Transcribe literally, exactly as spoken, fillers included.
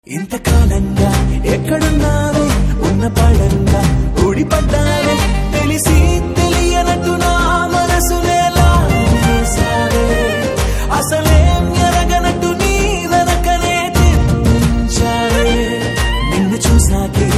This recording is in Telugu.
ఇంతకాలంగా ఎక్కడున్నావే ఉన్న పడంగా ఊడిపడ్డావే తెలిసి తెలియనట్టు నా మనసునే లాగేశావే అసలేం ఎరగనట్టు నీ వెనకనే తిప్పించావే నిన్ను చూసాకే